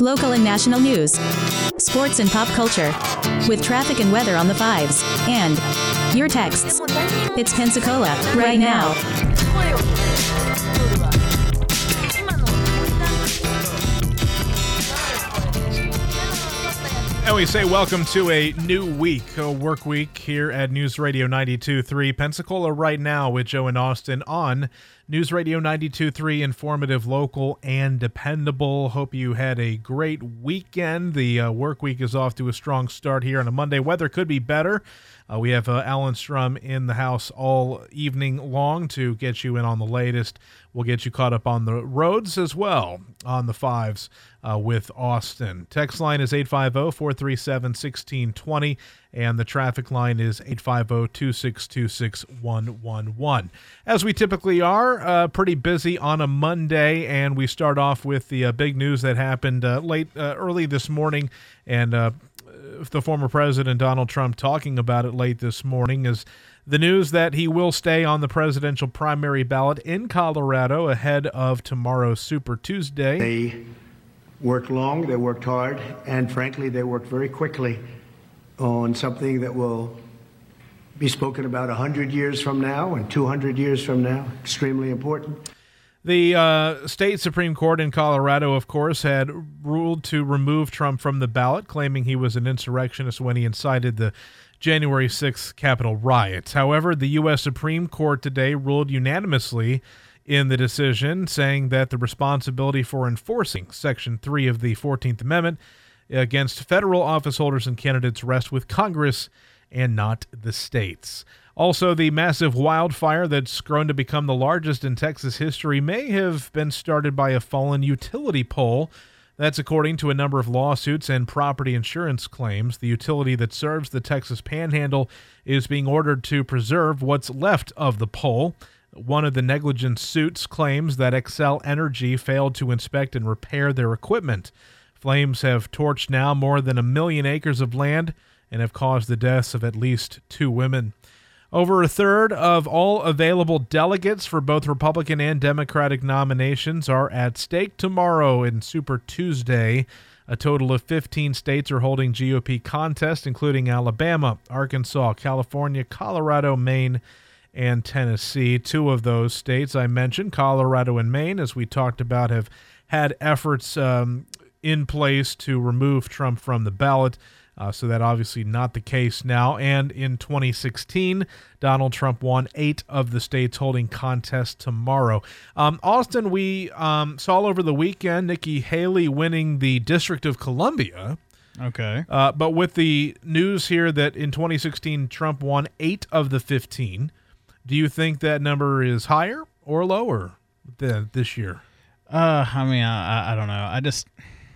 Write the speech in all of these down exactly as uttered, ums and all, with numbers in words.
local and national news, sports and pop culture, with traffic and weather on the fives, and your texts. It's Pensacola, right now. And we say welcome to a new week, a work week here at News Radio ninety-two point three Pensacola right now with Joe and Austin on News Radio ninety-two point three, informative, local, and dependable. Hope you had a great weekend. The uh, work week is off to a strong start here on a Monday. Weather could be better. Uh, we have uh, Alan Strum in the house all evening long to get you in on the latest. We'll get you caught up on the roads as well on the fives uh, with Austin. Text line is eight five zero, four three seven, one six two zero, and the traffic line is eight five zero, two six two, six one one one. As we typically are, uh, pretty busy on a Monday, and we start off with the uh, big news that happened uh, late, uh, early this morning, and uh, the former president Donald Trump talking about it late this morning is the news that he will stay on the presidential primary ballot in Colorado ahead of tomorrow's Super Tuesday. They worked long, they worked hard, and frankly, they worked very quickly on something that will be spoken about one hundred years from now and two hundred years from now. Extremely important. The uh, state Supreme Court in Colorado, of course, had ruled to remove Trump from the ballot, claiming he was an insurrectionist when he incited the January sixth Capitol riots. However, the U S Supreme Court today ruled unanimously in the decision, saying that the responsibility for enforcing Section three of the fourteenth Amendment against federal office holders and candidates rests with Congress and not the states. Also, the massive wildfire that's grown to become the largest in Texas history may have been started by a fallen utility pole. That's according to a number of lawsuits and property insurance claims. The utility that serves the Texas Panhandle is being ordered to preserve what's left of the pole. One of the negligence suits claims that Xcel Energy failed to inspect and repair their equipment. Flames have torched now more than a million acres of land and have caused the deaths of at least two women. Over a third of all available delegates for both Republican and Democratic nominations are at stake tomorrow in Super Tuesday. A total of fifteen states are holding G O P contests, including Alabama, Arkansas, California, Colorado, Maine, and Tennessee. Two of those states I mentioned, Colorado and Maine, as we talked about, have had efforts um, in place to remove Trump from the ballot. Uh, so that obviously not the case now. And in twenty sixteen, Donald Trump won eight of the states holding contests tomorrow. Um, Austin, we um, saw over the weekend Nikki Haley winning the District of Columbia. Okay. Uh, but with the news here that in twenty sixteen, Trump won eight of the fifteen, do you think that number is higher or lower than this year? Uh, I mean, I, I don't know. I just...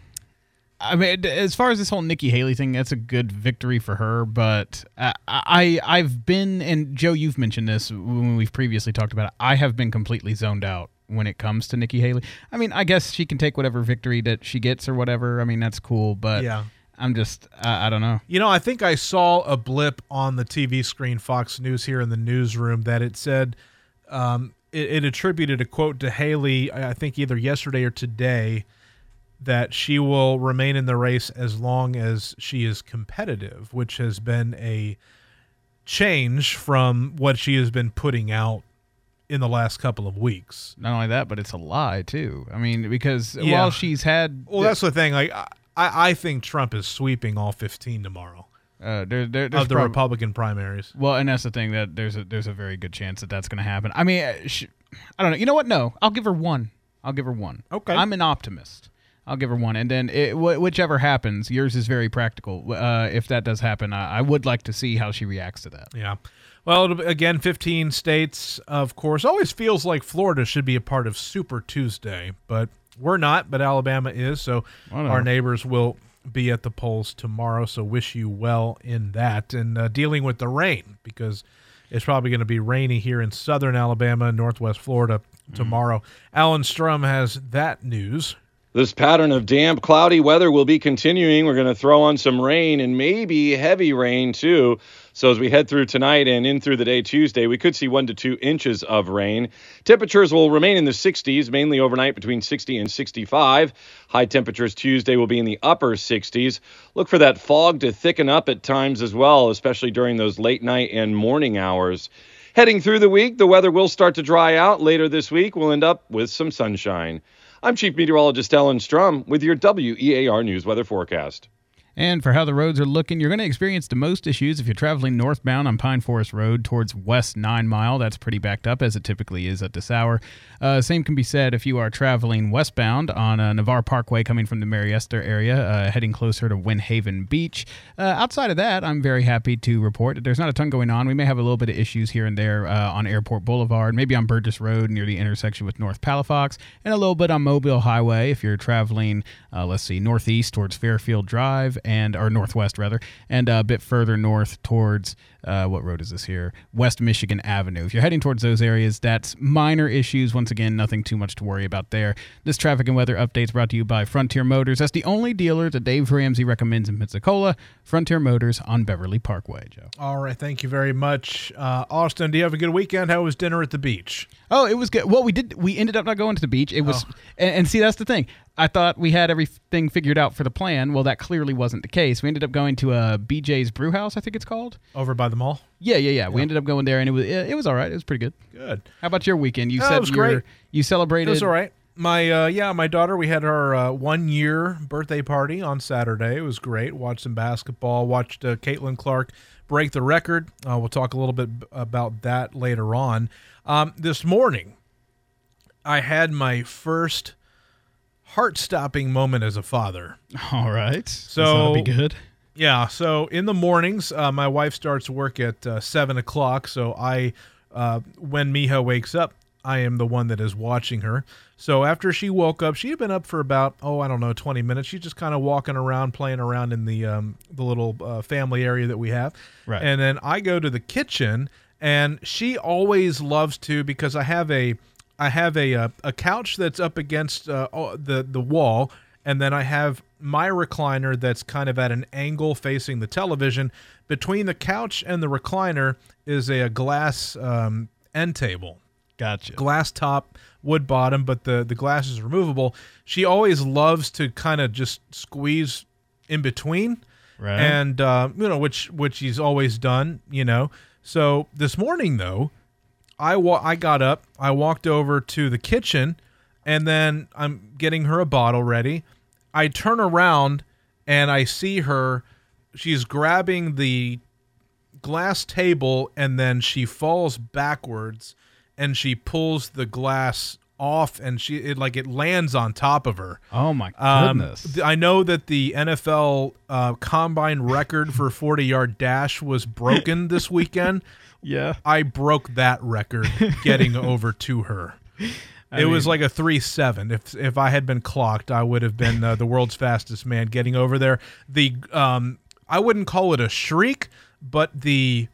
I mean, as far as this whole Nikki Haley thing, that's a good victory for her. But I, I, I've been, and Joe, you've mentioned this when we've previously talked about it, I have been completely zoned out when it comes to Nikki Haley. I mean, I guess she can take whatever victory that she gets or whatever. I mean, that's cool. But yeah. I'm just, I, I don't know. You know, I think I saw a blip on the T V screen, Fox News here in the newsroom, that it said um, it, it attributed a quote to Haley, I think either yesterday or today, that she will remain in the race as long as she is competitive, which has been a change from what she has been putting out in the last couple of weeks. Not only that, but it's a lie, too. I mean, because Yeah. while she's had... Well, that's the thing. Like, I, I think Trump is sweeping all fifteen tomorrow Uh, there, there, there's of the prob- Republican primaries. Well, and that's the thing, that there's a there's a very good chance that that's going to happen. I mean, uh, sh- I don't know. You know what? No, I'll give her one. I'll give her one. Okay. I'm an optimist. I'll give her one, and then it, wh- whichever happens, yours is very practical. Uh, if that does happen, I, I would like to see how she reacts to that. Yeah. Well, it'll be- again, fifteen states, of course. Always feels like Florida should be a part of Super Tuesday, but we're not, but Alabama is, so Whatever. our neighbors will be at the polls tomorrow, so wish you well in that. And uh, dealing with the rain, because it's probably going to be rainy here in southern Alabama and northwest Florida tomorrow. Mm. Alan Strum has that news. This pattern of damp, cloudy weather will be continuing. We're going to throw on some rain and maybe heavy rain too. So as we head through tonight and in through the day Tuesday, we could see one to two inches of rain. Temperatures will remain in the sixties, mainly overnight between sixty and sixty-five. High temperatures Tuesday will be in the upper sixties. Look for that fog to thicken up at times as well, especially during those late night and morning hours. Heading through the week, the weather will start to dry out. Later this week, we'll end up with some sunshine. I'm Chief Meteorologist Ellen Strum with your W E A R News Weather Forecast. And for how the roads are looking, you're going to experience the most issues if you're traveling northbound on Pine Forest Road towards West nine Mile. That's pretty backed up, as it typically is at this hour. Uh, same can be said if you are traveling westbound on uh, Navarre Parkway coming from the Mary Esther area, uh, heading closer to Windhaven Beach. Uh, outside of that, I'm very happy to report that there's not a ton going on. We may have a little bit of issues here and there uh, on Airport Boulevard, maybe on Burgess Road near the intersection with North Palafox, and a little bit on Mobile Highway if you're traveling, uh, let's see, northeast towards Fairfield Drive, and or northwest rather, and a bit further north towards, uh, what road is this here? West Michigan Avenue. If you're heading towards those areas, that's minor issues. Once again, nothing too much to worry about there. This traffic and weather update is brought to you by Frontier Motors. That's the only dealer that Dave Ramsey recommends in Pensacola. Frontier Motors on Beverly Parkway, Joe. All right, thank you very much. Uh, Austin, do you have a good weekend? How was dinner at the beach? Oh, it was good. Well, we did. We ended up not going to the beach. It was, Oh. and, and see, that's the thing. I thought we had everything figured out for the plan. Well, that clearly wasn't the case. We ended up going to a B J's Brew House, I think it's called. Over by the mall? Yeah, yeah, yeah. We ended up going there, and it was it, it was all right. It was pretty good. Good. How about your weekend? You Oh, it said was you great. were- you celebrated. It was all right. My uh, yeah, my daughter. We had our uh, one year birthday party on Saturday. It was great. Watched some basketball. Watched uh, Caitlin Clark break the record. Uh, we'll talk a little bit b- about that later on. Um, this morning, I had my first heart-stopping moment as a father. All right. So- that'll be good. Yeah, so in the mornings, uh, my wife starts work at uh, seven o'clock. So I, uh, when Miha wakes up, I am the one that is watching her. So after she woke up, she had been up for about, oh, I don't know, twenty minutes. She's just kind of walking around, playing around in the um, the little uh, family area that we have. Right. And then I go to the kitchen, and she always loves to, because I have a I have a a, a couch that's up against uh, oh, the the wall, and then I have my recliner that's kind of at an angle facing the television. Between the couch and the recliner is a, a glass um, end table. Gotcha. Glass top, wood bottom, but the, the glass is removable. She always loves to kind of just squeeze in between. Right. And, uh, you know, which which he's always done, you know. So this morning, though, I, wa- I got up, I walked over to the kitchen, and then I'm getting her a bottle ready. I turn around, and I see her. She's grabbing the glass table, and then she falls backwards, and she pulls the glass off, and she it like it lands on top of her. Oh my Um, goodness. th- I know that the N F L uh, combine record for forty-yard dash was broken this weekend. yeah. I broke that record getting over to her. It was like a three seven. If if I had been clocked, I would have been uh, the world's fastest man getting over there. The um, I wouldn't call it a shriek, but the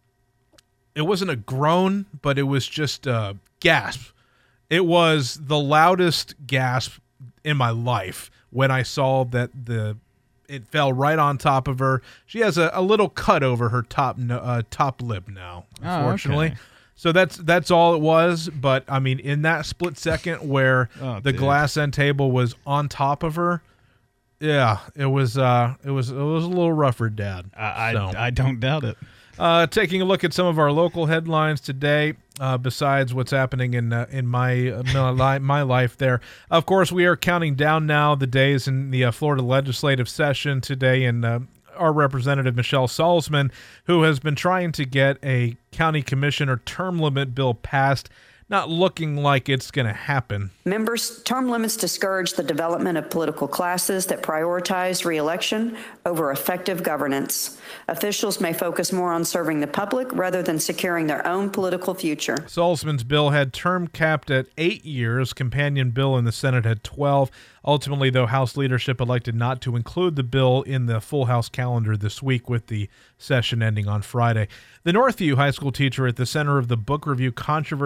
it wasn't a groan, but it was just a gasp. It was the loudest gasp in my life when I saw that the it fell right on top of her. She has a, a little cut over her top no- uh, top lip now, Oh, unfortunately. okay. So that's that's all it was. But I mean, in that split second where Oh, the dude. glass end table was on top of her, yeah, it was uh, it was it was a little rough for Dad. I, I, So. I don't doubt it. Uh, taking a look at some of our local headlines today, uh, besides what's happening in uh, in my uh, my li- my life there. Of course, we are counting down now the days in the uh, Florida legislative session today, and uh, our representative Michelle Salzman, who has been trying to get a county commissioner term limit bill passed, not looking like it's going to happen. Members, term limits discourage the development of political classes that prioritize re-election over effective governance. Officials may focus more on serving the public rather than securing their own political future. Salzman's bill had term capped at eight years. Companion bill in the Senate had twelve. Ultimately, though, House leadership elected not to include the bill in the full House calendar this week, with the session ending on Friday. The Northview high school teacher at the center of the book review controversy in his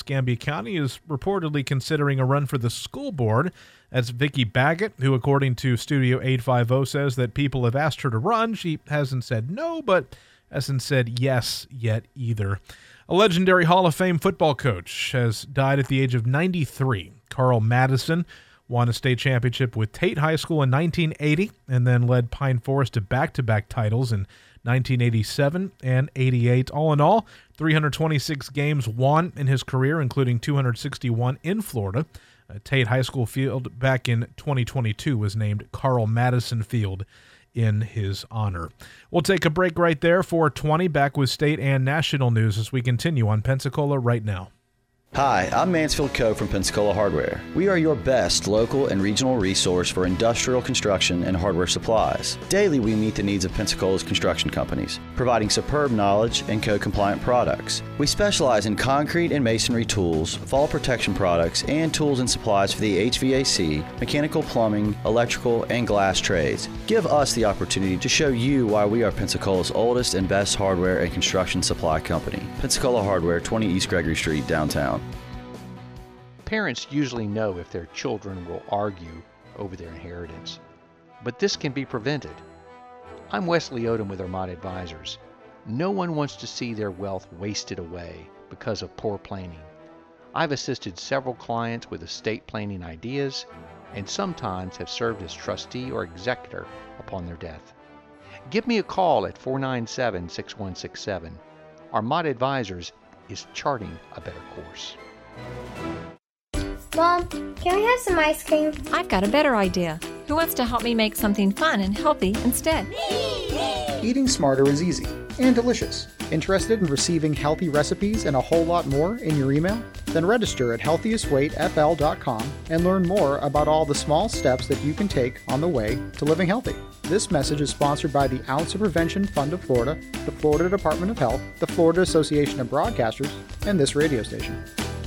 Escambia County is reportedly considering a run for the school board. That's Vicky Baggett, who, according to Studio eight fifty, says that people have asked her to run. She hasn't said no, but hasn't said yes yet either. A legendary Hall of Fame football coach has died at the age of ninety-three. Carl Madison won a state championship with Tate High School in nineteen eighty and then led Pine Forest to back-to-back titles in nineteen eighty-seven and eighty-eight. All in all, three hundred twenty-six games won in his career, including two hundred sixty-one in Florida. Uh, Tate High School Field back in twenty twenty-two was named Carl Madison Field in his honor. We'll take a break right there. four twenty, back with state and national news as we continue on Pensacola Right Now. Hi, I'm Mansfield Coe from Pensacola Hardware. We are your best local and regional resource for industrial construction and hardware supplies. Daily, we meet the needs of Pensacola's construction companies, providing superb knowledge and code-compliant products. We specialize in concrete and masonry tools, fall protection products, and tools and supplies for the H V A C, mechanical, plumbing, electrical, and glass trades. Give us the opportunity to show you why we are Pensacola's oldest and best hardware and construction supply company. Pensacola Hardware, twenty East Gregory Street, downtown. Parents usually know if their children will argue over their inheritance, but this can be prevented. I'm Wesley Odom with Armada Advisors. No one wants to see their wealth wasted away because of poor planning. I've assisted several clients with estate planning ideas and sometimes have served as trustee or executor upon their death. Give me a call at four nine seven, six one six seven. Armada Advisors is charting a better course. Mom, can we have some ice cream? I've got a better idea. Who wants to help me make something fun and healthy instead? Eating smarter is easy and delicious. Interested in receiving healthy recipes and a whole lot more in your email? Then register at healthiest weight f l dot com and learn more about all the small steps that you can take on the way to living healthy. This message is sponsored by the Ounce of Prevention Fund of Florida, the Florida Department of Health, the Florida Association of Broadcasters, and this radio station.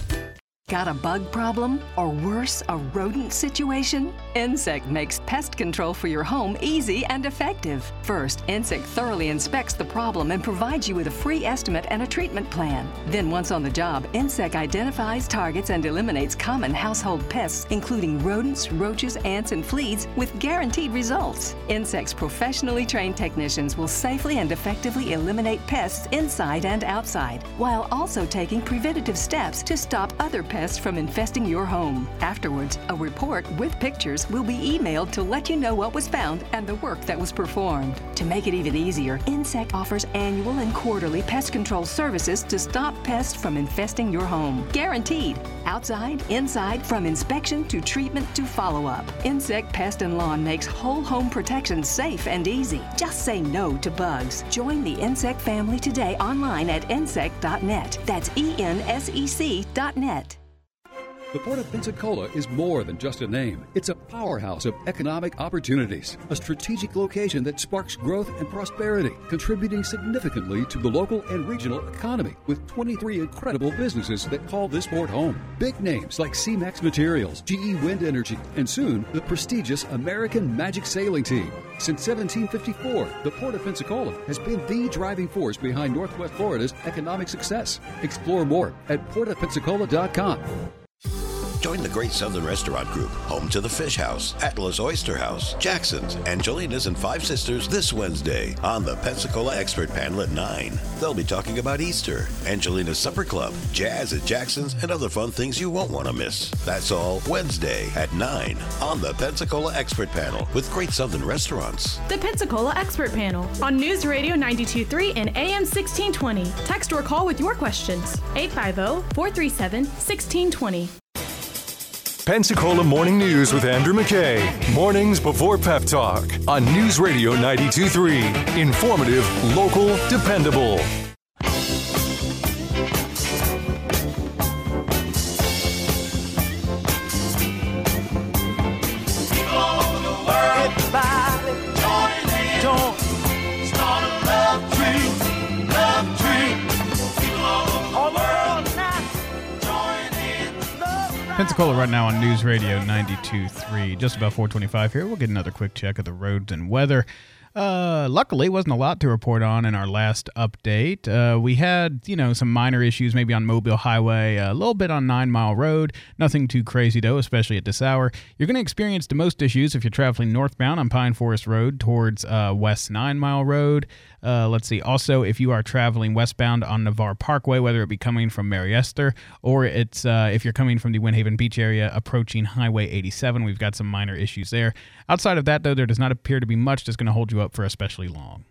Got a bug problem? Or worse, a rodent situation? Insect makes pest control for your home easy and effective. First, Insect thoroughly inspects the problem and provides you with a free estimate and a treatment plan. Then once on the job, Insect identifies, targets, and eliminates common household pests, including rodents, roaches, ants, and fleas, with guaranteed results. Insect's professionally trained technicians will safely and effectively eliminate pests inside and outside, while also taking preventative steps to stop other pests from infesting your home. Afterwards, a report with pictures will be emailed to let you know what was found and the work that was performed. To make it even easier, Insect offers annual and quarterly pest control services to stop pests from infesting your home. Guaranteed. Outside, inside, from inspection to treatment to follow-up. Insect Pest and Lawn makes whole home protection safe and easy. Just say no to bugs. Join the Insect family today online at insect dot net. That's E N S E C dot net. The Port of Pensacola is more than just a name. It's a powerhouse of economic opportunities, a strategic location that sparks growth and prosperity, contributing significantly to the local and regional economy with twenty-three incredible businesses that call this port home. Big names like C-Max Materials, G E Wind Energy, and soon the prestigious American Magic Sailing Team. Since seventeen fifty-four, the Port of Pensacola has been the driving force behind Northwest Florida's economic success. Explore more at port of pensacola dot com. Join the Great Southern Restaurant Group, home to the Fish House, Atlas Oyster House, Jackson's, Angelina's, and Five Sisters this Wednesday on the Pensacola Expert Panel at nine. They'll be talking about Easter, Angelina's Supper Club, jazz at Jackson's, and other fun things you won't want to miss. That's all Wednesday at nine on the Pensacola Expert Panel with Great Southern Restaurants. The Pensacola Expert Panel on News Radio ninety-two point three and A M sixteen twenty. Text or call with your questions. eight five zero, four three seven, one six two zero. Pensacola Morning News with Andrew McKay. Mornings before Pep Talk on News Radio ninety-two point three. Informative, local, dependable. Pensacola right now on News Radio ninety-two point three. Just about four twenty-five here. We'll get another quick check of the roads and weather. Uh, luckily, wasn't a lot to report on in our last update. Uh, we had, you know, some minor issues maybe on Mobile Highway, a little bit on Nine Mile Road. Nothing too crazy, though, especially at this hour. You're going to experience the most issues if you're traveling northbound on Pine Forest Road towards uh, West Nine Mile Road. Uh, let's see. Also, if you are traveling westbound on Navarre Parkway, whether it be coming from Mary Esther or it's uh, if you're coming from the Windhaven Beach area approaching Highway eighty-seven, we've got some minor issues there. Outside of that, though, there does not appear to be much that's going to hold you up for especially long.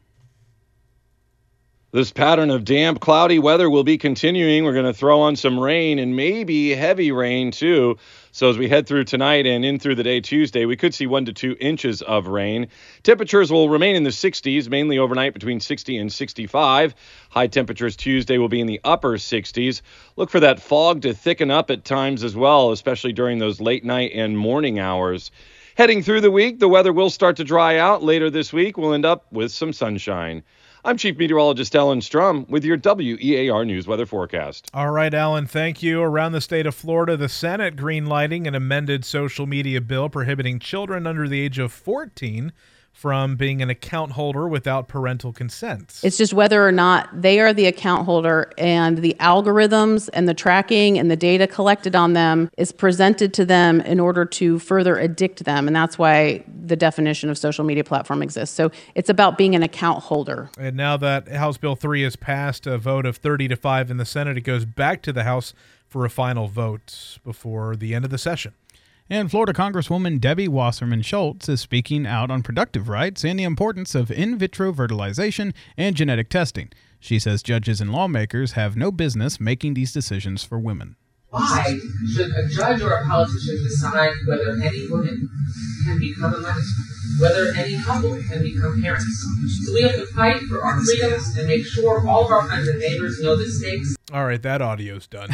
This pattern of damp, cloudy weather will be continuing. We're going to throw on some rain and maybe heavy rain, too. So as we head through tonight and in through the day Tuesday, we could see one to two inches of rain. Temperatures will remain in the sixties, mainly overnight between sixty and sixty-five. High temperatures Tuesday will be in the upper sixties. Look for that fog to thicken up at times as well, especially during those late night and morning hours. Heading through the week, the weather will start to dry out. Later this week, we'll end up with some sunshine. I'm Chief Meteorologist Alan Strum with your W E A R News Weather Forecast. All right, Alan, thank you. Around the state of Florida, the Senate greenlighting an amended social media bill prohibiting children under the age of fourteen from being an account holder without parental consent. It's just whether or not they are the account holder, and the algorithms and the tracking and the data collected on them is presented to them in order to further addict them. And that's why the definition of social media platform exists. So it's about being an account holder. And now that House Bill three has passed a vote of thirty to five in the Senate, it goes back to the House for a final vote before the end of the session. And Florida Congresswoman Debbie Wasserman Schultz is speaking out on productive rights and the importance of in vitro fertilization and genetic testing. She says judges and lawmakers have no business making these decisions for women. Why should a judge or a politician decide whether any woman can become a mother, whether any couple can become parents? So we have to fight for our freedoms and make sure all of our friends and neighbors know the stakes. All right, that audio's done.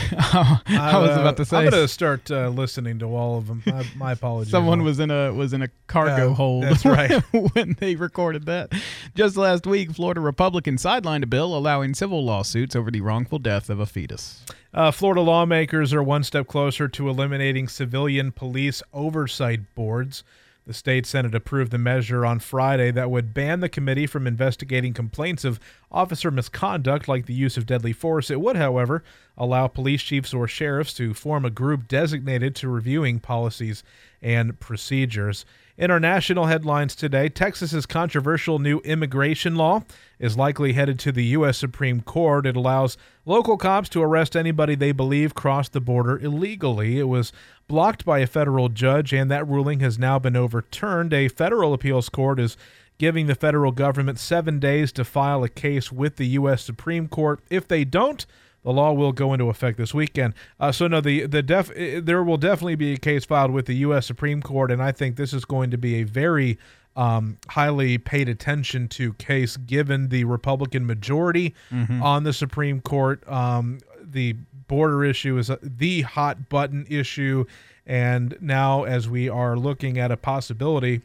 I was about to say. I'm going to start uh, listening to all of them. My, my apologies. Someone was in a was in a cargo uh, hold. That's right. when they recorded that. Just last week, Florida Republicans sidelined a bill allowing civil lawsuits over the wrongful death of a fetus. Uh, Florida lawmakers are one step closer to eliminating civilian police oversight boards. The state Senate approved the measure on Friday that would ban the committee from investigating complaints of officer misconduct like the use of deadly force. It would, however, allow police chiefs or sheriffs to form a group designated to reviewing policies and procedures. In our national headlines today, Texas's controversial new immigration law is likely headed to the U S Supreme Court. It allows local cops to arrest anybody they believe crossed the border illegally. It was blocked by a federal judge, and that ruling has now been overturned. A federal appeals court is giving the federal government seven days to file a case with the U S Supreme Court. If they don't, the law will go into effect this weekend. Uh, so no, the the def there will definitely be a case filed with the U S Supreme Court, and I think this is going to be a very um, highly paid attention to case given the Republican majority mm-hmm. on the Supreme Court. Um, the border issue is the hot button issue, and now as we are looking at a possibility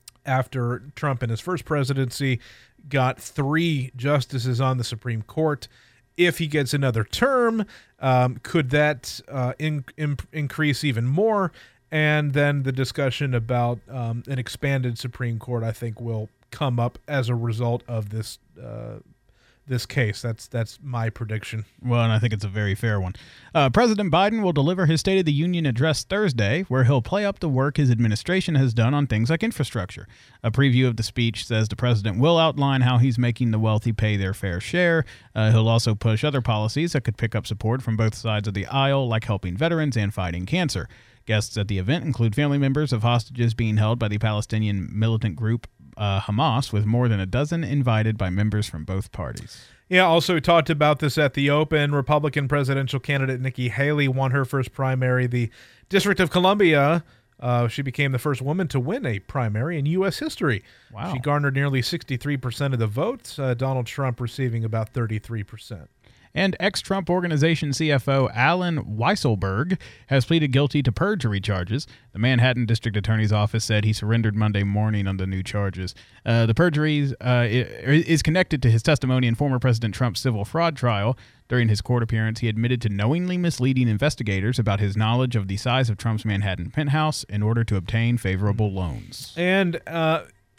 after Trump in his first presidency got three justices on the Supreme Court. If he gets another term, um, could that uh, in, in, increase even more? And then the discussion about um, an expanded Supreme Court, I think, will come up as a result of this uh, this case. That's that's my prediction. Well, and I think it's a very fair one. Uh, President Biden will deliver his State of the Union address Thursday, where he'll play up the work his administration has done on things like infrastructure. A preview of the speech says the president will outline how he's making the wealthy pay their fair share. Uh, he'll also push other policies that could pick up support from both sides of the aisle, like helping veterans and fighting cancer. Guests at the event include family members of hostages being held by the Palestinian militant group uh, Hamas, with more than a dozen invited by members from both parties. Yeah, also talked about this at the Open. Republican presidential candidate Nikki Haley won her first primary. The District of Columbia, uh, she became the first woman to win a primary in U S history. Wow. She garnered nearly sixty-three percent of the votes, uh, Donald Trump receiving about thirty-three percent. And ex-Trump Organization C F O Alan Weisselberg has pleaded guilty to perjury charges. The Manhattan District Attorney's Office said he surrendered Monday morning on the new charges. Uh, the perjury uh, is connected to his testimony in former President Trump's civil fraud trial. During his court appearance, he admitted to knowingly misleading investigators about his knowledge of the size of Trump's Manhattan penthouse in order to obtain favorable loans. And uh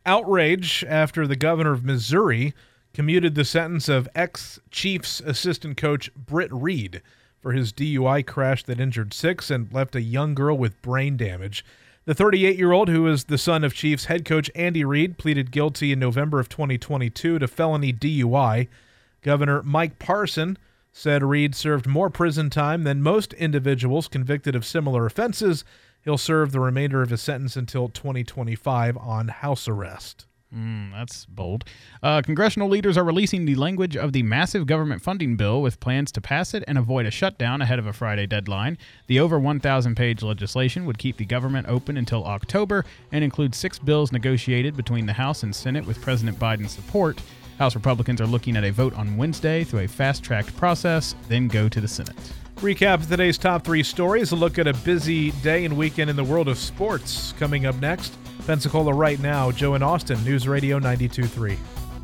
Outrage after the governor of Missouri commuted the sentence of ex-Chiefs assistant coach Britt Reed for his D U I crash that injured six and left a young girl with brain damage. The thirty-eight-year-old, who is the son of Chiefs head coach Andy Reid, pleaded guilty in November of twenty twenty-two to felony D U I. Governor Mike Parson said Reid served more prison time than most individuals convicted of similar offenses. He'll serve the remainder of his sentence until twenty twenty-five on house arrest. Mm, that's bold. Uh, congressional leaders are releasing the language of the massive government funding bill with plans to pass it and avoid a shutdown ahead of a Friday deadline. The over one thousand page legislation would keep the government open until October and include six bills negotiated between the House and Senate with President Biden's support. House Republicans are looking at a vote on Wednesday through a fast-tracked process, then go to the Senate. Recap of today's top three stories. A look at a busy day and weekend in the world of sports. Coming up next, Pensacola Right Now, Joe and Austin, News Radio ninety-two point three.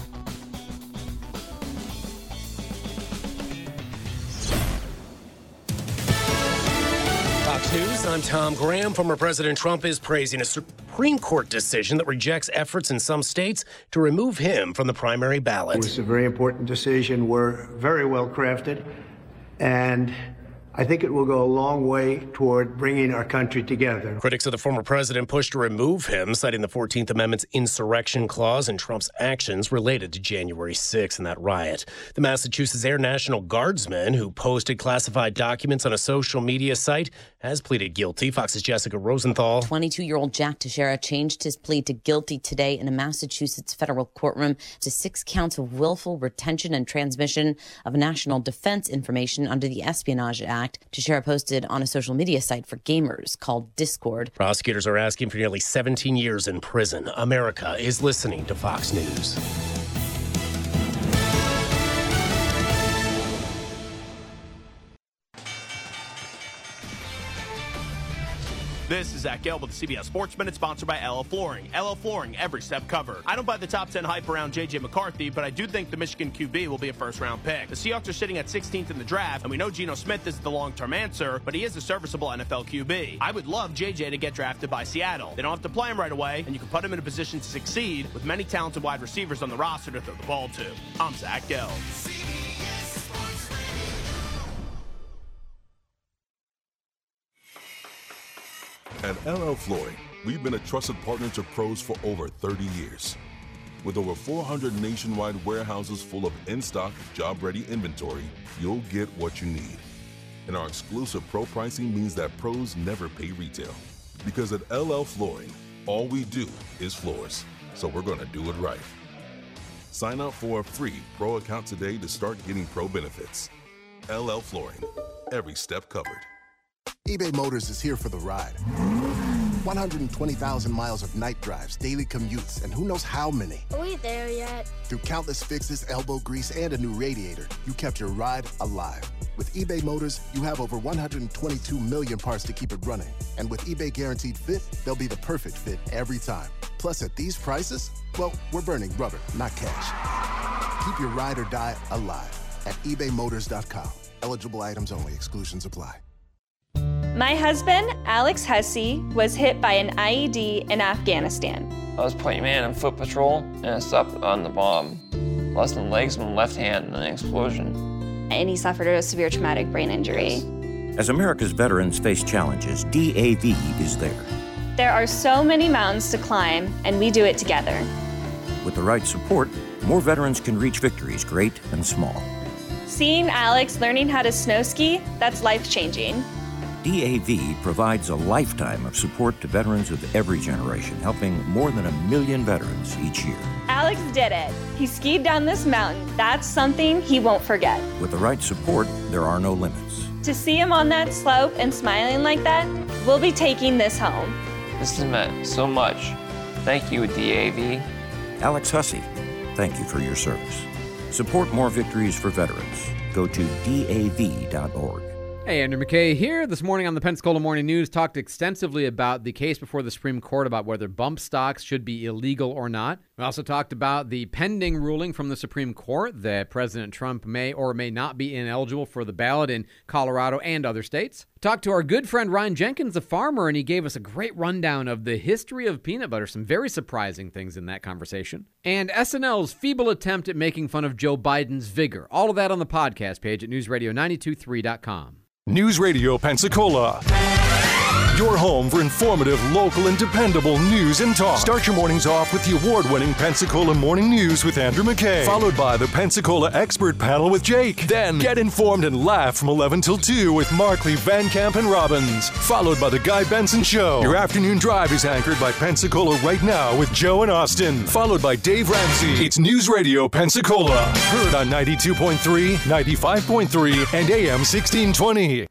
Fox News, I'm Tom Graham. Former President Trump is praising a Supreme Court decision that rejects efforts in some states to remove him from the primary ballot. It was a very important decision. We're very well crafted, and I think it will go a long way toward bringing our country together. Critics of the former president pushed to remove him, citing the fourteenth Amendment's insurrection clause and Trump's actions related to January sixth and that riot. The Massachusetts Air National Guardsman, who posted classified documents on a social media site, has pleaded guilty. Fox's Jessica Rosenthal. twenty-two-year-old Jack Teixeira changed his plea to guilty today in a Massachusetts federal courtroom to six counts of willful retention and transmission of national defense information under the Espionage Act. Teixeira posted on a social media site for gamers called Discord. Prosecutors are asking for nearly seventeen years in prison. America is listening to Fox News. This is Zach Gale with the C B S Sports Minute, sponsored by L L Flooring. L L Flooring, every step covered. I don't buy the top ten hype around J J McCarthy, but I do think the Michigan Q B will be a first-round pick. The Seahawks are sitting at sixteenth in the draft, and we know Geno Smith is the long-term answer, but he is a serviceable N F L Q B. I would love J J to get drafted by Seattle. They don't have to play him right away, and you can put him in a position to succeed with many talented wide receivers on the roster to throw the ball to. I'm Zach Gale. At L L Flooring, we've been a trusted partner to pros for over thirty years. With over four hundred nationwide warehouses full of in-stock, job-ready inventory, you'll get what you need. And our exclusive pro pricing means that pros never pay retail. Because at L L Flooring, all we do is floors. So we're going to do it right. Sign up for a free pro account today to start getting pro benefits. L L Flooring, every step covered. eBay Motors is here for the ride. one hundred twenty thousand miles of night drives, daily commutes, and who knows how many. Are we there yet? Through countless fixes, elbow grease, and a new radiator, you kept your ride alive. With eBay Motors, you have over one hundred twenty-two million parts to keep it running. And with eBay Guaranteed Fit, they'll be the perfect fit every time. Plus, at these prices, well, we're burning rubber, not cash. Keep your ride or die alive at ebay motors dot com. Eligible items only. Exclusions apply. My husband, Alex Hussey, was hit by an I E D in Afghanistan. I was playing man on foot patrol, and I stopped on the bomb. Lost my legs and my left hand in an explosion. And he suffered a severe traumatic brain injury. As America's veterans face challenges, D A V is there. There are so many mountains to climb, and we do it together. With the right support, more veterans can reach victories, great and small. Seeing Alex learning how to snow ski, that's life-changing. D A V provides a lifetime of support to veterans of every generation, helping more than a million veterans each year. Alex did it. He skied down this mountain. That's something he won't forget. With the right support, there are no limits. To see him on that slope and smiling like that, we'll be taking this home. This has meant so much. Thank you, D A V. Alex Hussey, thank you for your service. Support more victories for veterans. Go to D A V dot org. Hey, Andrew McKay here. This morning on the Pensacola Morning News, talked extensively about the case before the Supreme Court about whether bump stocks should be illegal or not. We also talked about the pending ruling from the Supreme Court that President Trump may or may not be ineligible for the ballot in Colorado and other states. talked to our good friend Ryan Jenkins, a farmer, and he gave us a great rundown of the history of peanut butter. Some very surprising things in that conversation. And S N L's feeble attempt at making fun of Joe Biden's vigor. All of that on the podcast page at news radio nine two three dot com. News Radio Pensacola. Your home for informative, local, and dependable news and talk. Start your mornings off with the award-winning Pensacola Morning News with Andrew McKay, followed by the Pensacola Expert Panel with Jake. Then get informed and laugh from eleven till two with Markley, Van Camp, and Robbins, followed by the Guy Benson Show. Your afternoon drive is anchored by Pensacola Right Now with Joe and Austin, followed by Dave Ramsey. It's News Radio Pensacola, heard on ninety-two point three, ninety-five point three, and A M sixteen twenty.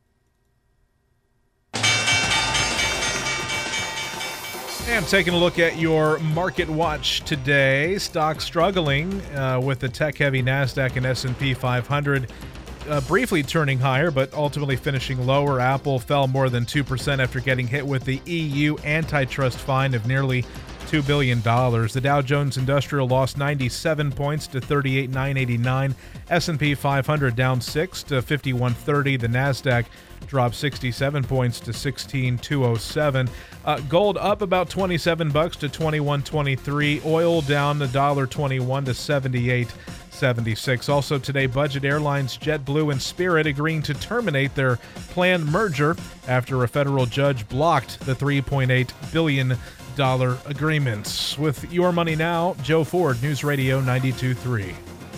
And taking a look at your market watch today, stocks struggling uh, with the tech-heavy NASDAQ and S and P five hundred uh, briefly turning higher, but ultimately finishing lower. Apple fell more than two percent after getting hit with the E U antitrust fine of nearly two billion dollars. The Dow Jones Industrial lost ninety-seven points to thirty-eight thousand nine hundred eighty-nine. S and P five hundred down six to fifty-one thirty. The NASDAQ dropped sixty-seven points to sixteen thousand two hundred seven. Uh, gold up about twenty-seven bucks to twenty-one twenty-three. Oil down one dollar twenty-one to seventy-eight seventy-six. Also today, budget airlines JetBlue and Spirit agreeing to terminate their planned merger after a federal judge blocked the three point eight billion dollars agreements. With your money now, Joe Ford, News Radio ninety-two point three.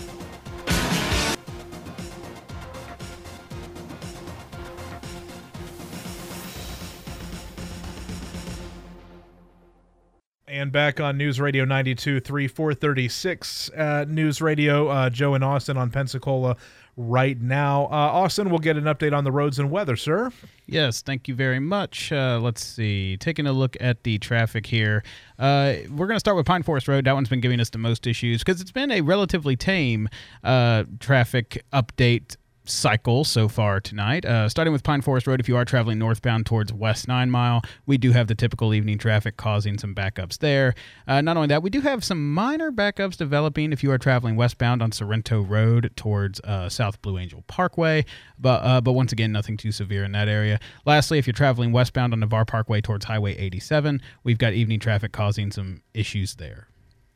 And back on News Radio ninety-two point three, four thirty-six uh, News Radio, uh, Joe and Austin on Pensacola Right Now. Uh, Austin, we'll get an update on the roads and weather, sir. Yes, thank you very much. Uh, let's see. Taking a look at the traffic here. Uh, we're going to start with Pine Forest Road. That one's been giving us the most issues because it's been a relatively tame uh, traffic update cycle so far tonight. Uh, starting with Pine Forest Road, if you are traveling northbound towards West Nine Mile, we do have the typical evening traffic causing some backups there. Uh, not only that, we do have some minor backups developing if you are traveling westbound on Sorrento Road towards uh, South Blue Angel Parkway, but uh, but once again, nothing too severe in that area. Lastly, if you're traveling westbound on Navarre Parkway towards Highway eighty-seven, we've got evening traffic causing some issues there.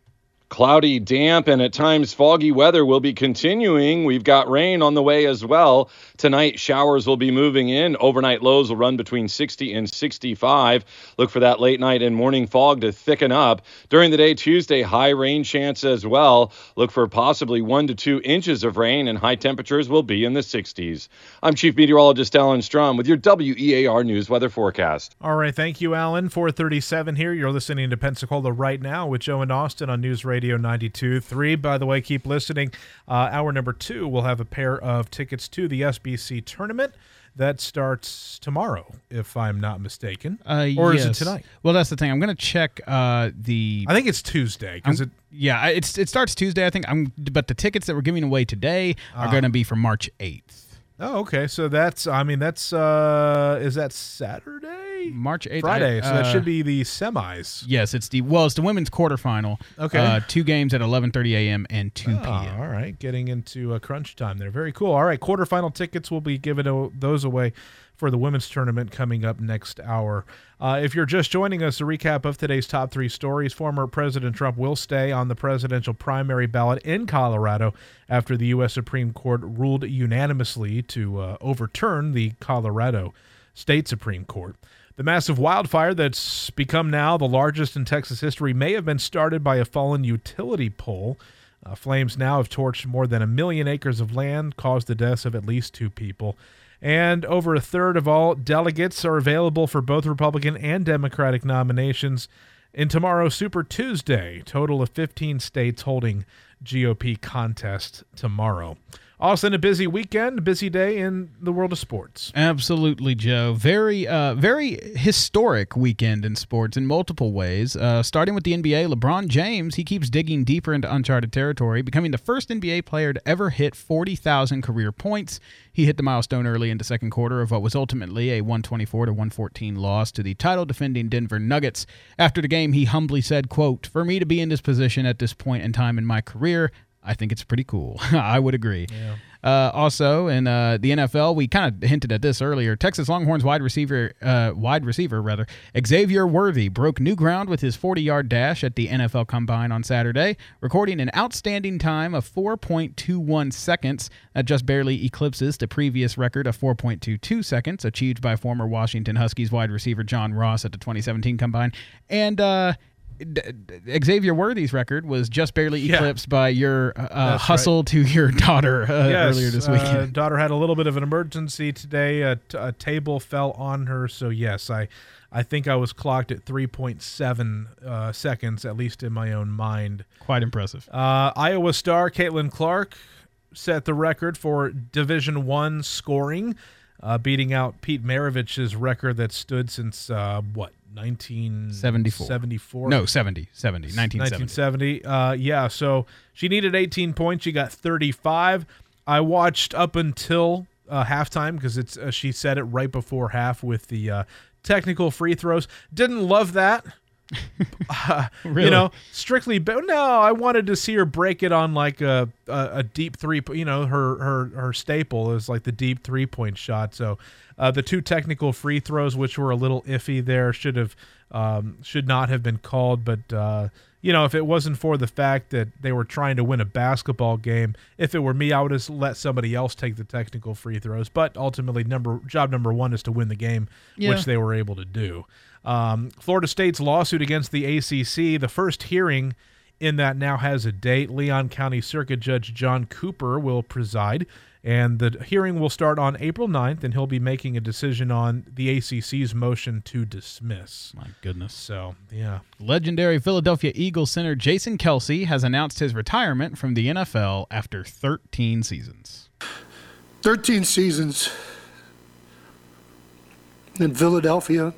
Cloudy, damp, and at times foggy weather will be continuing. We've got rain on the way as well. Tonight, showers will be moving in. Overnight lows will run between sixty and sixty-five. Look for that late night and morning fog to thicken up. During the day Tuesday, high rain chance as well. Look for possibly one to two inches of rain, and high temperatures will be in the sixties. I'm Chief Meteorologist Alan Strom with your W E A R News weather forecast. All right, thank you, Alan. four thirty-seven here. You're listening to Pensacola Right Now with Joe and Austin on News Radio ninety-two point three. By the way, keep listening. Uh, hour number two, we'll have a pair of tickets to the S B C tournament. That starts tomorrow, if I'm not mistaken. Uh, or yes. is it tonight? Well, that's the thing. I'm going to check uh, the... I think it's Tuesday. Cause it, yeah, it's it starts Tuesday, I think. I'm, but the tickets that we're giving away today are uh, going to be for March eighth. Oh, okay. So that's, I mean, that's, uh, is that Saturday? March eighth. Friday. I, so that uh, should be the semis. Yes, it's the, well, it's the women's quarterfinal. Okay. Uh, two games at eleven thirty a.m. and two p.m. Oh, all right. Getting into uh, crunch time there. Very cool. All right. Quarterfinal tickets will be giving o- those away for the women's tournament coming up next hour. Uh, if you're just joining us, a recap of today's top three stories. Former President Trump will stay on the presidential primary ballot in Colorado after the U S Supreme Court ruled unanimously to uh, overturn the Colorado State Supreme Court. The massive wildfire that's become now the largest in Texas history may have been started by a fallen utility pole. Uh, flames now have torched more than a million acres of land, caused the deaths of at least two people. And over a third of all delegates are available for both Republican and Democratic nominations in tomorrow's Super Tuesday. Total of fifteen states holding G O P contest tomorrow. Austin, a busy weekend, busy day in the world of sports. Absolutely, Joe. Very, uh, very historic weekend in sports in multiple ways. Uh, starting with the N B A, LeBron James, he keeps digging deeper into uncharted territory, becoming the first N B A player to ever hit forty thousand career points. He hit the milestone early in the second quarter of what was ultimately a one twenty-four to one fourteen loss to the title-defending Denver Nuggets. After the game, he humbly said, quote, "For me to be in this position at this point in time in my career, I think it's pretty cool." I would agree. Yeah. Uh, also, in uh, the N F L, we kind of hinted at this earlier. Texas Longhorns wide receiver, uh, wide receiver rather, Xavier Worthy broke new ground with his forty-yard dash at the N F L Combine on Saturday, recording an outstanding time of four point two one seconds. That just barely eclipses the previous record of four point two two seconds achieved by former Washington Huskies wide receiver John Ross at the twenty seventeen Combine. And uh, Xavier Worthy's record was just barely Yeah. eclipsed by your uh, hustle right. to your daughter uh, yes, earlier this uh, weekend. daughter had a little bit of an emergency today. A, t- a table fell on her, so yes, I, I think I was clocked at three point seven uh, seconds, at least in my own mind. Quite impressive. Uh, Iowa star Caitlin Clark set the record for Division One scoring, uh, beating out Pete Maravich's record that stood since uh, what? nineteen seventy-four. seventy-four No, seventy. seventy. nineteen seventy. nineteen seventy. Uh, yeah, so she needed eighteen points. She got thirty-five. I watched up until uh, halftime because it's uh, she said it right before half with the uh, technical free throws. Didn't love that. uh, Really? You know, strictly. But no, I wanted to see her break it on like a a, a deep three. You know, her her her staple is like the deep three point shot. So uh, the two technical free throws, which were a little iffy there, should have um, should not have been called. But uh, you know, if it wasn't for the fact that they were trying to win a basketball game, if it were me, I would have let somebody else take the technical free throws. But ultimately, number job number one is to win the game, Yeah. which they were able to do. Um, Florida State's lawsuit against the A C C, the first hearing in that now has a date. Leon County Circuit Judge John Cooper will preside, and the hearing will start on April ninth, and he'll be making a decision on the A C C's motion to dismiss. My goodness. So, yeah. Legendary Philadelphia Eagles center Jason Kelsey has announced his retirement from the N F L after thirteen seasons. thirteen seasons in Philadelphia.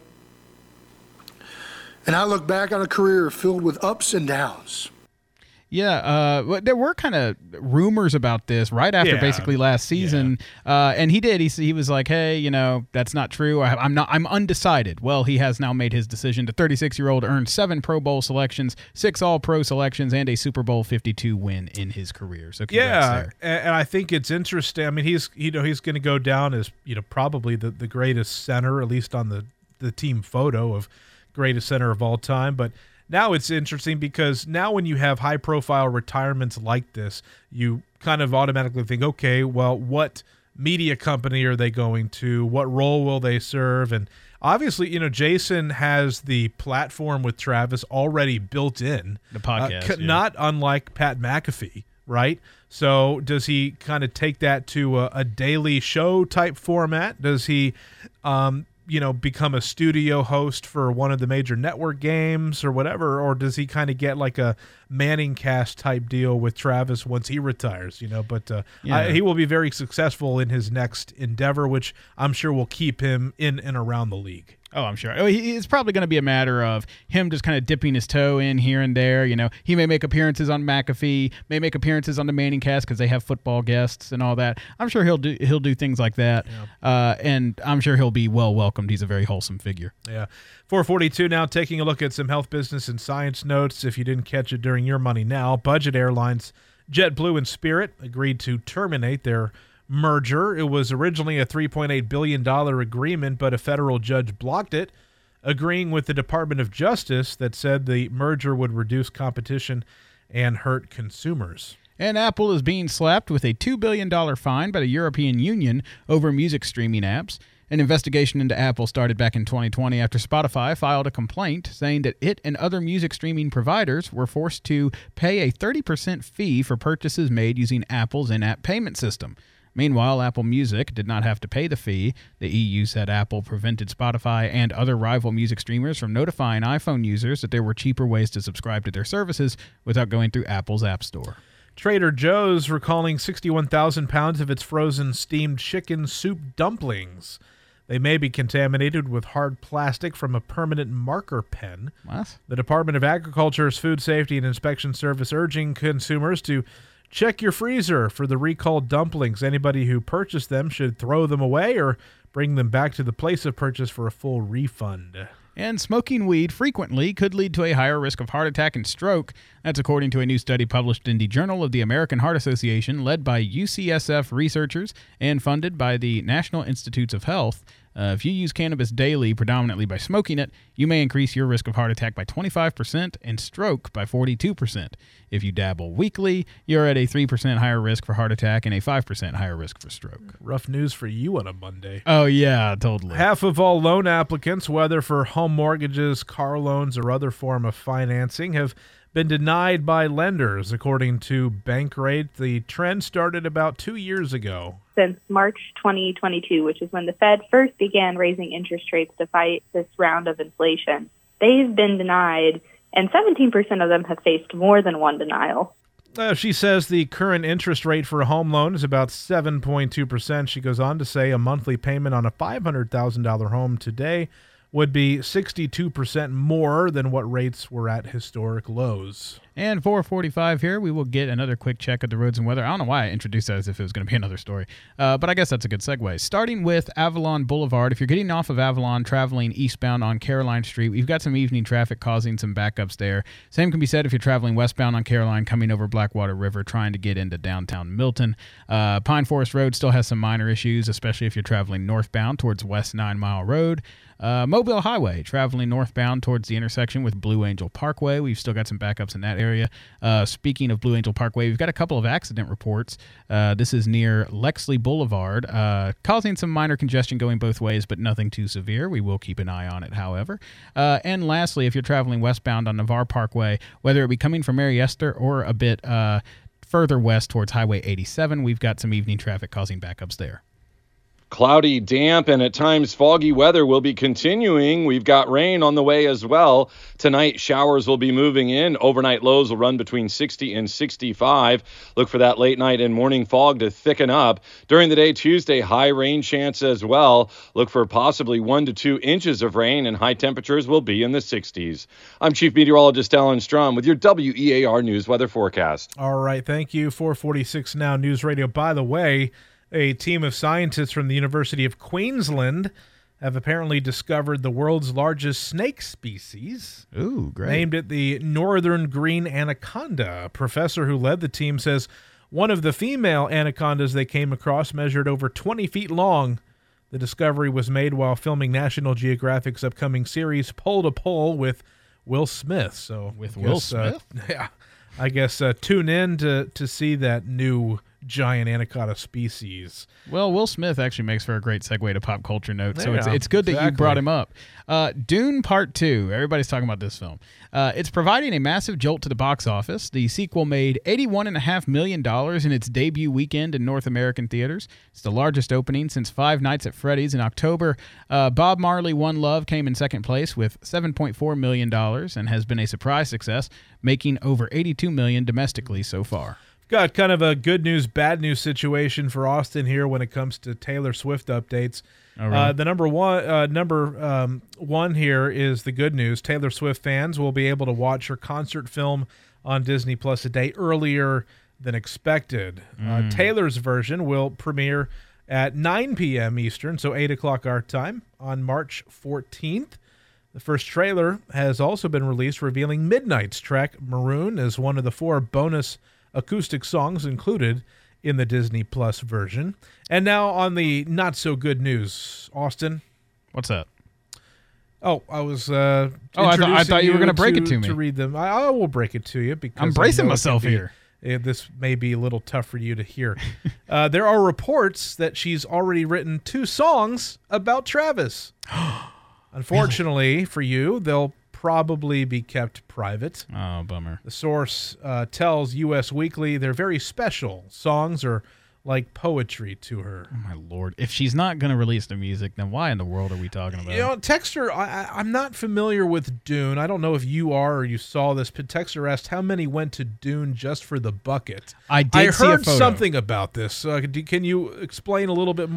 And I look back on a career filled with ups and downs. Yeah, uh, but there were kind of rumors about this right after Yeah. basically last season, uh, and he did. He he was like, "Hey, you know, that's not true. I, I'm not. I'm undecided." Well, he has now made his decision. The thirty-six-year-old earned seven Pro Bowl selections, six All-Pro selections, and a Super Bowl fifty-two win in his career. So, congrats Yeah, there. and, and I think it's interesting. I mean, he's you know he's going to go down as you know probably the, the greatest center, at least on the the team photo of greatest center of all time. But now it's interesting because now when you have high profile retirements like this, you kind of automatically think, okay, well, what media company are they going to? What role will they serve? And obviously, you know, Jason has the platform with Travis already built in. The podcast, Uh, c- yeah. Not unlike Pat McAfee, right? So does he kind of take that to a, a daily show type format? Does he, um, you know, become a studio host for one of the major network games or whatever? Or does he kind of get like a Manning cast type deal with Travis once he retires, you know? But uh, Yeah. I, he will be very successful in his next endeavor, which I'm sure will keep him in and around the league. Oh, I'm sure. Oh, he- It's probably going to be a matter of him just kind of dipping his toe in here and there. You know, he may make appearances on McAfee, may make appearances on the Manning cast because they have football guests and all that. I'm sure he'll do he'll do things like that, uh, and I'm sure he'll be well welcomed. He's a very wholesome figure. Yeah. four forty-two now, taking a look at some health, business, and science notes. If you didn't catch it during your Money Now, Budget Airlines, JetBlue, and Spirit agreed to terminate their merger. It was originally a three point eight billion dollars agreement, but a federal judge blocked it, agreeing with the Department of Justice that said the merger would reduce competition and hurt consumers. And Apple is being slapped with a two billion dollars fine by the European Union over music streaming apps. An investigation into Apple started back in twenty twenty after Spotify filed a complaint saying that it and other music streaming providers were forced to pay a thirty percent fee for purchases made using Apple's in-app payment system. Meanwhile, Apple Music did not have to pay the fee. The E U said Apple prevented Spotify and other rival music streamers from notifying iPhone users that there were cheaper ways to subscribe to their services without going through Apple's App Store. Trader Joe's recalling sixty-one thousand pounds of its frozen steamed chicken soup dumplings. They may be contaminated with hard plastic from a permanent marker pen. What? The Department of Agriculture's Food Safety and Inspection Service urging consumers to check your freezer for the recalled dumplings. Anybody who purchased them should throw them away or bring them back to the place of purchase for a full refund. And smoking weed frequently could lead to a higher risk of heart attack and stroke. That's according to a new study published in the Journal of the American Heart Association, led by U C S F researchers and funded by the National Institutes of Health. Uh, if you use cannabis daily, predominantly by smoking it, you may increase your risk of heart attack by twenty-five percent and stroke by forty-two percent. If you dabble weekly, you're at a three percent higher risk for heart attack and a five percent higher risk for stroke. Rough news for you on a Monday. Oh, yeah, totally. Half of all loan applicants, whether for home mortgages, car loans, or other form of financing, have been denied by lenders, according to Bankrate. The trend started about two years ago. Since March twenty twenty-two, which is when the Fed first began raising interest rates to fight this round of inflation, they've been denied, and seventeen percent of them have faced more than one denial. Uh, she says the current interest rate for a home loan is about seven point two percent. She goes on to say a monthly payment on a five hundred thousand dollars home today would be sixty-two percent more than what rates were at historic lows. And four forty-five here, we will get another quick check of the roads and weather. I don't know why I introduced that as if it was going to be another story, uh, but I guess that's a good segue. Starting with Avalon Boulevard, if you're getting off of Avalon traveling eastbound on Caroline Street, we've got some evening traffic causing some backups there. Same can be said if you're traveling westbound on Caroline coming over Blackwater River trying to get into downtown Milton. Uh, Pine Forest Road still has some minor issues, especially if you're traveling northbound towards West Nine Mile Road. Uh, Mobile Highway, traveling northbound towards the intersection with Blue Angel Parkway. We've still got some backups in that area. Uh, speaking of Blue Angel Parkway, we've got a couple of accident reports. Uh, this is near Lexley Boulevard, uh, causing some minor congestion going both ways, but nothing too severe. We will keep an eye on it, however. Uh, and lastly, if you're traveling westbound on Navarre Parkway, whether it be coming from Mary Esther or a bit uh, further west towards Highway eighty-seven, we've got some evening traffic causing backups there. Cloudy, damp, and at times foggy weather will be continuing. We've got rain on the way as well. Tonight, showers will be moving in. Overnight lows will run between sixty and sixty-five. Look for that late night and morning fog to thicken up. During the day Tuesday, high rain chance as well. Look for possibly one to two inches of rain, and high temperatures will be in the sixties. I'm Chief Meteorologist Alan Strum with your W E A R News weather forecast. All right, thank you. four forty-six Now News Radio. By the way, a team of scientists from the University of Queensland have apparently discovered the world's largest snake species. Ooh, great. Named it the northern green anaconda. A professor who led the team says one of the female anacondas they came across measured over twenty feet long. The discovery was made while filming National Geographic's upcoming series Pole to Pole with Will Smith. So with I Will guess, Smith? Uh, yeah, I guess uh, tune in to, to see that new giant anaconda species. Well, Will Smith actually makes for a great segue to pop culture notes, so Yeah, it's it's good exactly. that you brought him up. Uh, Dune Part two. Everybody's talking about this film. Uh, it's providing a massive jolt to the box office. The sequel made eighty-one point five million dollars in its debut weekend in North American theaters. It's the largest opening since Five Nights at Freddy's in October. Uh, Bob Marley One Love came in second place with seven point four million dollars and has been a surprise success, making over eighty-two million dollars domestically so far. Got kind of a good news, bad news situation for Austin here when it comes to Taylor Swift updates. Oh, really? uh, the number one, uh, number um, one here is the good news. Taylor Swift fans will be able to watch her concert film on Disney Plus a day earlier than expected. Mm. Uh, Taylor's version will premiere at nine p.m. Eastern, so eight o'clock our time, on March fourteenth. The first trailer has also been released, revealing Midnight's track Maroon as one of the four bonus acoustic songs included in the Disney Plus version. And now on the not so good news, Austin. What's that? Oh, I was. Uh, oh, I, th- I thought you were going to break it to me. To read them, I, I will break it to you because I'm bracing I know myself it can be, here. Uh, this may be a little tough for you to hear. uh, there are reports that she's already written two songs about Travis. Unfortunately really? for you, they'll probably be kept private. Oh, bummer. The source uh, tells U S Weekly they're very special. Songs are like poetry to her. Oh, my Lord. If she's not going to release the music, then why in the world are we talking about You know, Texter, I, I'm not familiar with Dune. I don't know if you are or you saw this, but Texter asked how many went to Dune just for the bucket. I did I see a heard photo. something about this. Uh, can you explain a little bit more?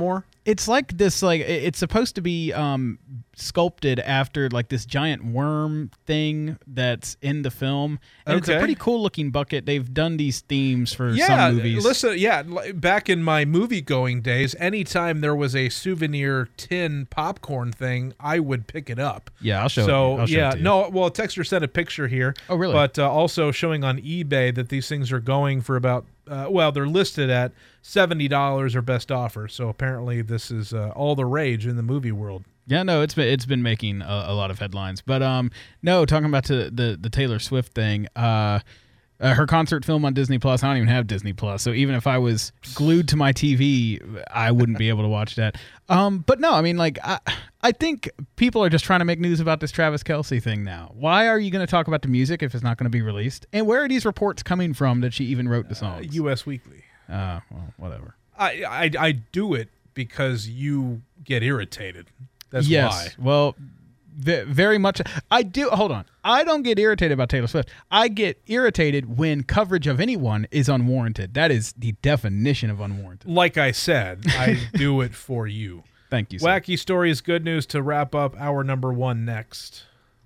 It's like this, like it- it's supposed to be um, sculpted after like this giant worm thing that's in the film, and it's a Okay. pretty cool looking bucket. They've done these themes for Yeah, some movies. listen, yeah, li- back in my movie going days, anytime there was a souvenir tin popcorn thing, I would pick it up. Yeah, I'll show it So to you. I'll show it yeah, to you. no, well, Texter sent a picture here. Oh, really? But uh, also showing on eBay that these things are going for about, uh, well, they're listed at seventy dollars or best offer. So apparently this is uh, all the rage in the movie world. Yeah, no, it's been it's been making a, a lot of headlines, but um, no, talking about the the, the Taylor Swift thing, uh, uh, her concert film on Disney Plus. I don't even have Disney Plus, so even if I was glued to my T V, I wouldn't be able to watch that. Um, but no, I mean, like, I I think people are just trying to make news about this Travis Kelce thing now. Why are you going to talk about the music if it's not going to be released? And where are these reports coming from that she even wrote the songs? U S Weekly. Uh, well, whatever. I, I I do it because you get irritated. That's yes. why. Well, v- very much. I do. Hold on. I don't get irritated about Taylor Swift. I get irritated when coverage of anyone is unwarranted. That is the definition of unwarranted. Like I said, I do it for you. Thank you, sir. Wacky stories, good news to wrap up hour number one next.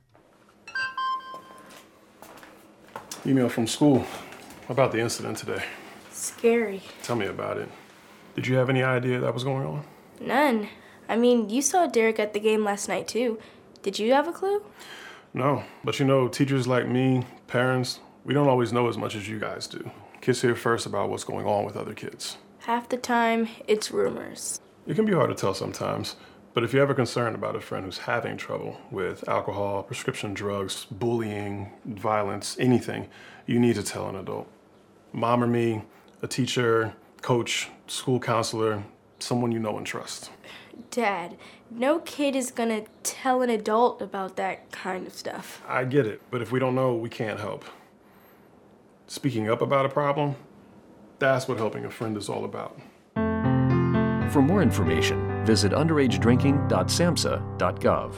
Email from school about the incident today. Scary. Tell me about it. Did you have any idea that was going on? None. I mean, you saw Derek at the game last night, too. Did you have a clue? No, but you know, teachers like me, parents, we don't always know as much as you guys do. Kids hear first about what's going on with other kids. Half the time, it's rumors. It can be hard to tell sometimes, but if you're ever concerned about a friend who's having trouble with alcohol, prescription drugs, bullying, violence, anything, you need to tell an adult. Mom or me, a teacher, coach, school counselor, someone you know and trust. Dad, no kid is gonna tell an adult about that kind of stuff. I get it, but if we don't know, we can't help. Speaking up about a problem, that's what helping a friend is all about. For more information, visit underage drinking dot samhsa dot gov.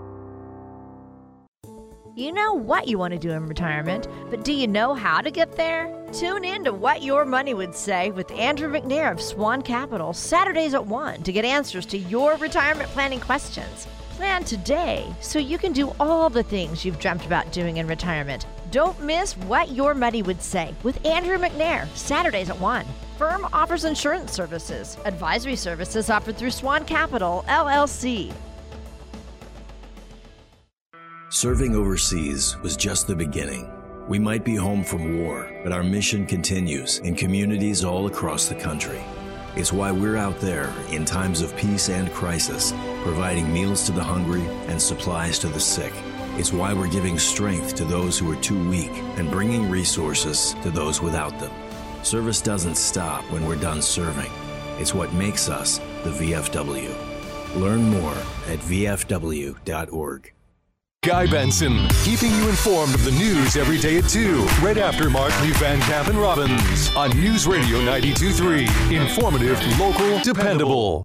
You know what you want to do in retirement, but do you know how to get there? Tune in to What Your Money Would Say with Andrew McNair of Swan Capital, Saturdays at one, to get answers to your retirement planning questions. Plan today so you can do all the things you've dreamt about doing in retirement. Don't miss What Your Money Would Say with Andrew McNair, Saturdays at one. Firm offers insurance services. Advisory services offered through Swan Capital, L L C. Serving overseas was just the beginning. We might be home from war, but our mission continues in communities all across the country. It's why we're out there in times of peace and crisis, providing meals to the hungry and supplies to the sick. It's why we're giving strength to those who are too weak and bringing resources to those without them. Service doesn't stop when we're done serving. It's what makes us the V F W. Learn more at v f w dot org. Guy Benson, keeping you informed of the news every day at two, right after Mark Lee Van Camp and Robbins on News Radio ninety-two point three. Informative, local, dependable.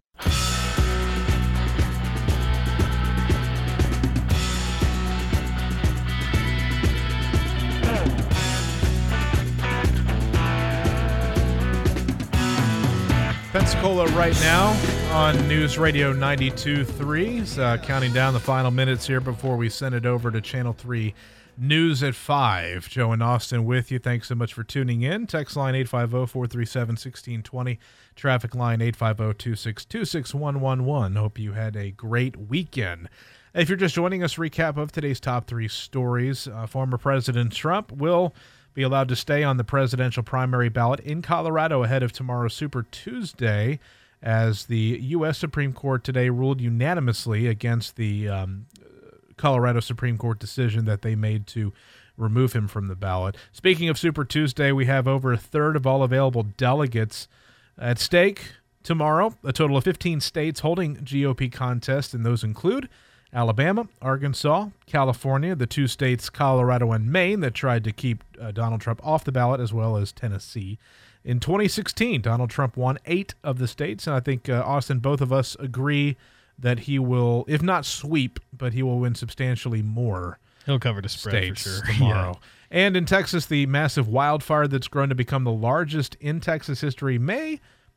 Pensacola right now on News Radio ninety-two point three. Uh, counting down the final minutes here before we send it over to Channel three News at five. Joe and Austin with you. Thanks so much for tuning in. Text line eight five zero, four three seven, one six two zero. Traffic line eight five zero, two six two, six one one one. Hope you had a great weekend. If you're just joining us, recap of today's top three stories. Uh, former President Trump will be allowed to stay on the presidential primary ballot in Colorado ahead of tomorrow's Super Tuesday, as the U S Supreme Court today ruled unanimously against the um, Colorado Supreme Court decision that they made to remove him from the ballot. Speaking of Super Tuesday, we have over a third of all available delegates at stake tomorrow. A total of fifteen states holding G O P contests, and those include Alabama, Arkansas, California, the two states, Colorado and Maine, that tried to keep uh, Donald Trump off the ballot, as well as Tennessee. In twenty sixteen, Donald Trump won eight of the states, and I think, uh, Austin, both of us agree that he will, if not sweep, but he will win substantially more. He'll cover the spread for states sure. tomorrow. Yeah. And in Texas, the massive wildfire that's grown to become the largest in Texas history may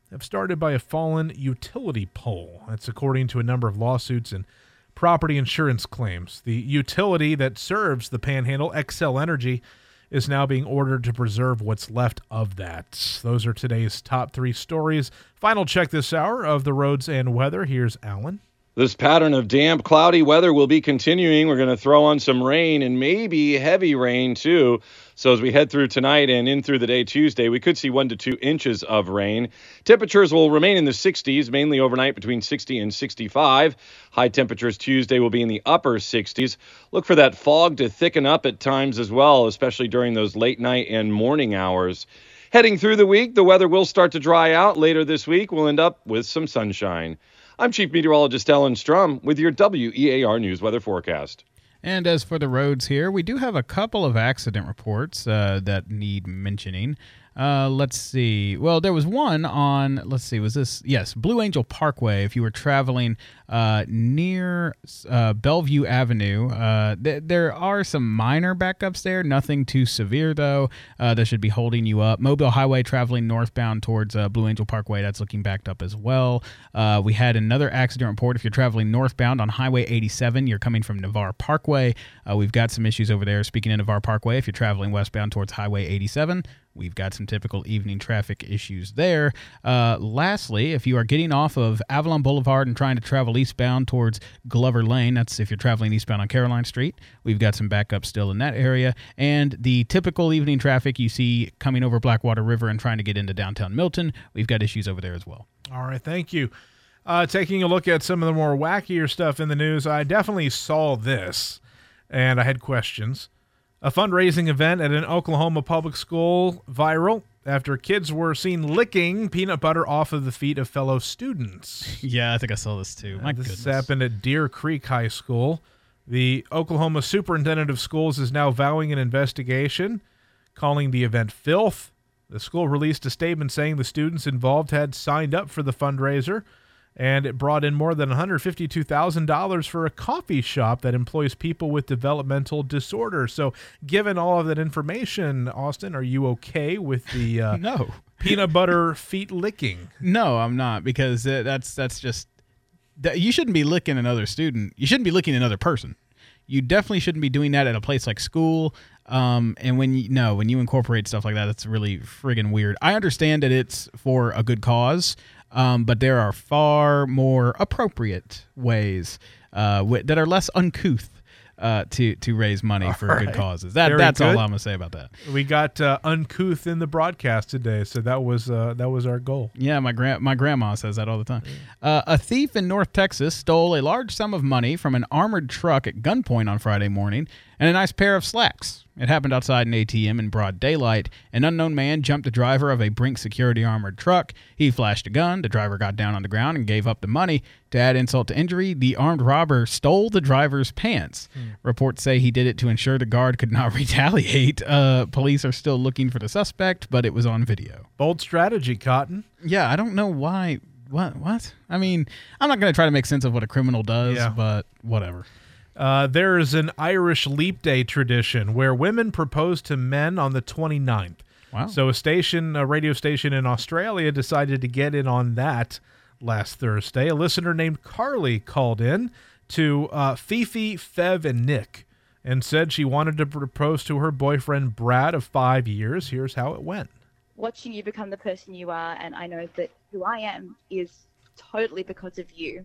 have started by a fallen utility pole. That's according to a number of lawsuits and property insurance claims. The utility that serves the Panhandle, Xcel Energy, is now being ordered to preserve what's left of that. Those are today's top three stories. Final check this hour of the roads and weather. Here's Alan. This pattern of damp, cloudy weather will be continuing. We're going to throw on some rain and maybe heavy rain too. So as we head through tonight and in through the day Tuesday, we could see one to two inches of rain. Temperatures will remain in the sixties, mainly overnight between sixty and sixty-five. High temperatures Tuesday will be in the upper sixties. Look for that fog to thicken up at times as well, especially during those late night and morning hours. Heading through the week, the weather will start to dry out. Later this week, we'll end up with some sunshine. I'm Chief Meteorologist Ellen Strum with your W E A R News weather forecast. And as for the roads here, we do have a couple of accident reports uh, that need mentioning. Uh, let's see. Well, there was one on, let's see, was this? Yes, Blue Angel Parkway. If you were traveling uh, near uh, Bellevue Avenue, uh, th- there are some minor backups there. Nothing too severe, though. Uh, that should be holding you up. Mobile Highway traveling northbound towards uh, Blue Angel Parkway. That's looking backed up as well. Uh, we had another accident report. If you're traveling northbound on Highway eighty-seven, you're coming from Navarre Parkway. Uh, we've got some issues over there. Speaking of Navarre Parkway, if you're traveling westbound towards Highway eighty-seven, we've got some typical evening traffic issues there. Uh, lastly, if you are getting off of Avalon Boulevard and trying to travel eastbound towards Glover Lane, that's if you're traveling eastbound on Caroline Street, we've got some backup still in that area. And the typical evening traffic you see coming over Blackwater River and trying to get into downtown Milton, we've got issues over there as well. All right, thank you. Uh, taking a look at some of the more wackier stuff in the news, I definitely saw this, and I had questions. A fundraising event at an Oklahoma public school viral after kids were seen licking peanut butter off of the feet of fellow students. Yeah, I think I saw this too. My this goodness. happened at Deer Creek High School. The Oklahoma Superintendent of Schools is now vowing an investigation, calling the event filth. The school released a statement saying the students involved had signed up for the fundraiser, and it brought in more than one hundred fifty-two thousand dollars for a coffee shop that employs people with developmental disorders. So given all of that information, Austin, are you okay with the uh, no. peanut butter feet licking? No, I'm not, because uh, that's that's just that you shouldn't be licking another student. You shouldn't be licking another person. You definitely shouldn't be doing that at a place like school. Um, and when you no, when you incorporate stuff like that, it's really friggin' weird. I understand that it's for a good cause. Um, but there are far more appropriate ways uh, w- that are less uncouth uh, to to raise money all for right. good causes. That Very that's good. all I'm gonna say about that. We got uh, uncouth in the broadcast today, so that was uh, that was our goal. Yeah, my grand my grandma says that all the time. Uh, a thief in North Texas stole a large sum of money from an armored truck at gunpoint on Friday morning and a nice pair of slacks. It happened outside an A T M in broad daylight. An unknown man jumped the driver of a Brink security armored truck. He flashed a gun. The driver got down on the ground and gave up the money. To add insult to injury, the armed robber stole the driver's pants. Hmm. Reports say he did it to ensure the guard could not retaliate. Uh, police are still looking for the suspect, but it was on video. Bold strategy, Cotton. Yeah, I don't know why. What? What? I mean, I'm not going to try to make sense of what a criminal does, yeah. but whatever. Uh, there is an Irish Leap Day tradition where women propose to men on the twenty-ninth. Wow. So a station, a radio station in Australia decided to get in on that last Thursday. A listener named Carly called in to uh, Fifi, Fev, and Nick and said she wanted to propose to her boyfriend Brad of five years. Here's how it went. Watching you become the person you are, and I know that who I am is totally because of you.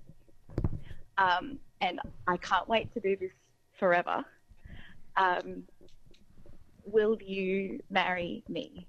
Um, and I can't wait to do this forever. Um, will you marry me?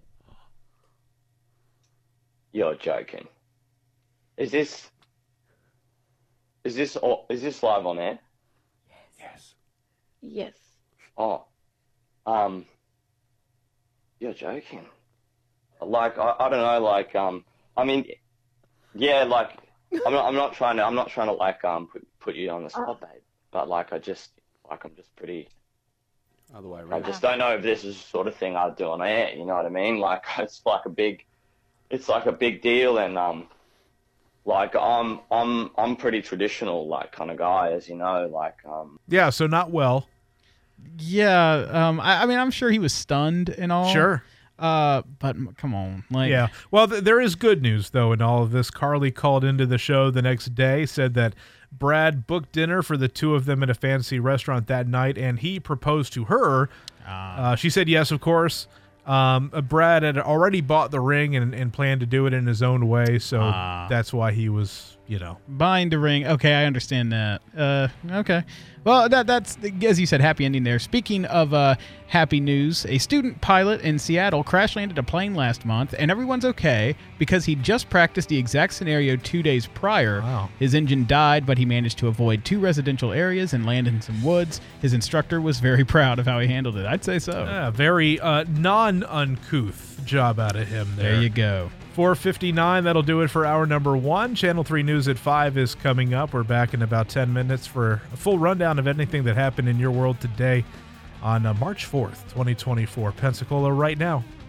You're joking. Is this is this is this live on air? Yes. Yes. Oh, um, you're joking. Like I, I don't know. Like um, I mean, yeah. Like I'm not. I'm not trying to. I'm not trying to like um put put you on the spot, babe. But like I just like I'm just pretty. Other way I around. just don't know if this is the sort of thing I'd do on air. You know what I mean? Like it's like a big, it's like a big deal, and um, like I'm I'm I'm pretty traditional like kind of guy, as you know. Like um. Yeah. So not well. Yeah. Um. I, I mean, I'm sure he was stunned and all. Sure. Uh, but m- come on, like Yeah. Well, th- there is good news, though, in all of this. Carly called into the show the next day, said that Brad booked dinner for the two of them at a fancy restaurant that night, and he proposed to her. Uh, she said yes, of course. Um, uh, Brad had already bought the ring and, and planned to do it in his own way, so Ah. that's why he was, you know. Buying the ring. Okay, I understand that. Uh, okay. Well, that that's, as you said, happy ending there. Speaking of uh, happy news, a student pilot in Seattle crash landed a plane last month, and everyone's okay because he just practiced the exact scenario two days prior. Wow. His engine died, but he managed to avoid two residential areas and land in some woods. His instructor was very proud of how he handled it. I'd say so. Yeah, very uh, non-uncouth job out of him there. There you go. four fifty-nine, that'll do it for hour number one. Channel three News at five is coming up. We're back in about ten minutes for a full rundown of anything that happened in your world today on uh, March fourth, twenty twenty-four. Pensacola right now.